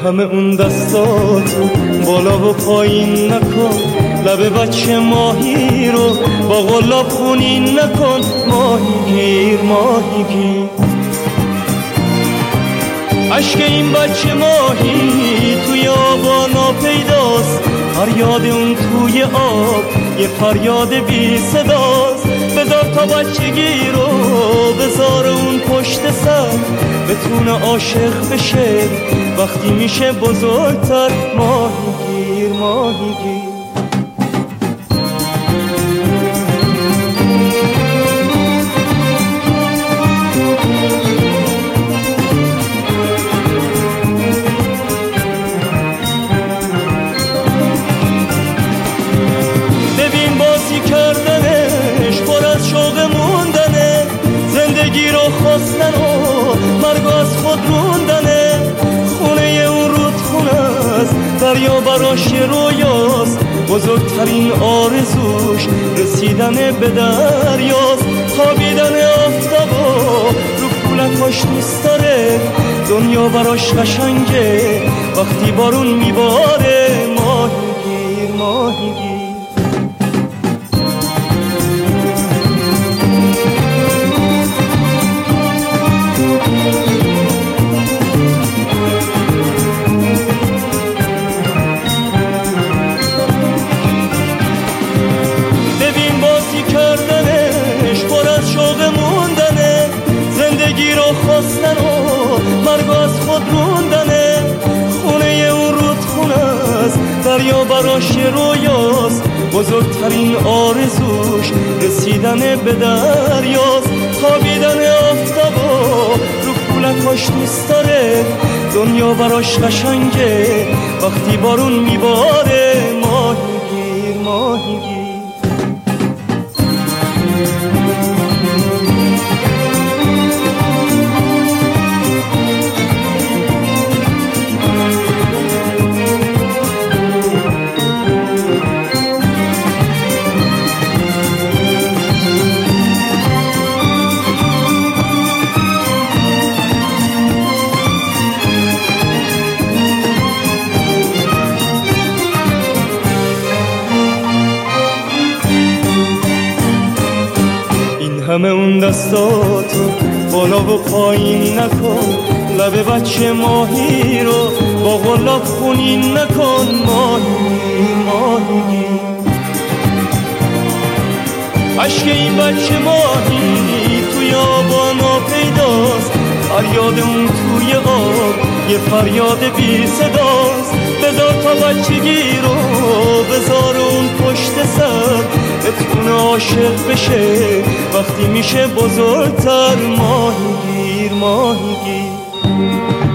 همه اون دستاتو بالا و پایین نکن، لب بچه ماهی رو با قلاب خونین نکن. ماهیگیر ماهیگیر، عشق این بچه ماهی توی آبا ناپیداست، فریاد اون توی آب یه فریاد بی صداست. بذار تا بچگی رو بذار اون پشت سر، بتونه عاشق بشه وقتی میشه بزرگتر. ماهیگیر ماهیگیر، ببین بازی کردنش پر از شوق موندنه، زندگی رو خواستن و مرگ از خود روندنه. خونه اون رودخونه است، دریا براش رویاست، بزرگترین آرزوش رسیدن به دریاست. خوابیدن آفتابا رو پولکاش دوست داره، دنیا براش قشنگه وقتی بارون میباره. ماهیگیر ماهیگیر، ببین بازی کردنش پر از شوق موندنه، زندگی رو خواستن و مرگ از خود روندنه. خونه اون رودخونه است، دریا براش رویاست، بزرگترین آرزوش رسیدن به دریاست. خوابیدن آفتابا رو پولکاش دوست داره، دنیا براش قشنگه وقتی بارون میباره. ماهیگیر ماهیگیر، همه اون دستاتو بالا و پایین نکن، لب بچه ماهی رو با قلاب خونین نکن. ماهیگیر ماهیگیر، عشق این بچه ماهی توی آبا ناپیداست، فریاد اون توی آب یه فریاد بی صداست. بذار تا بچگی رو بذار اون پشت سر، بتونه عاشق بشه وقتی میشه بزرگتر. ماهیگیر ماهیگیر.